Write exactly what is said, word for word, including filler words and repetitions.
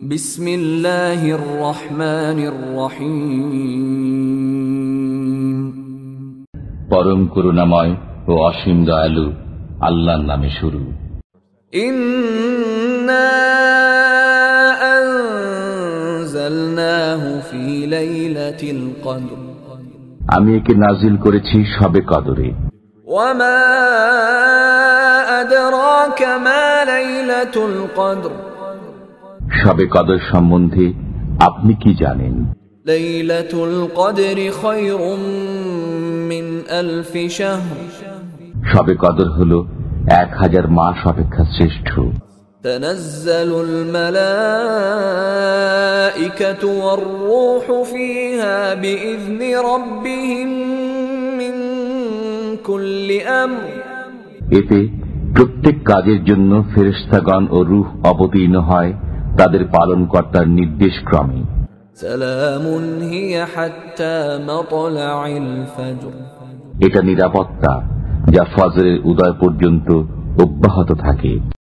বিসমিল্লাহির রহমানির রহিম। পরম করুণাময় ও অসীম দয়ালু আল্লাহর নামে শুরু। ইন্না আনজালনাহু ফি লাইলাতিল কদর। আমি একে নাজিল করেছি শবে কদরে। ওয়া মা আদরাকা মা লাইলাতুল কদর। শবে কদর সম্বন্ধে আপনি কি জানেন? লাইলাতুল কদরি খায়রুম মিন আলফি শাহর। শবে কদর হলো এক হাজার মাস অপেক্ষা শ্রেষ্ঠ। তানাজ্জালুল মালাইকাতু ওয়ার রূহু ফিহা বিইذনি রাব্বিহিম মিন কুল্লি আমর। এতে প্রত্যেক কাজের জন্য ফেরেশতাগণ ও রূহ অবতীর্ণ হয় তাদের পালনকর্তার নির্দেশ ক্রমে। সালামুন হিয়া হাত্তা মাতলাইল ফজর। এটা নিরাপত্তা যা ফজরের উদয় পর্যন্ত অব্যাহত থাকে।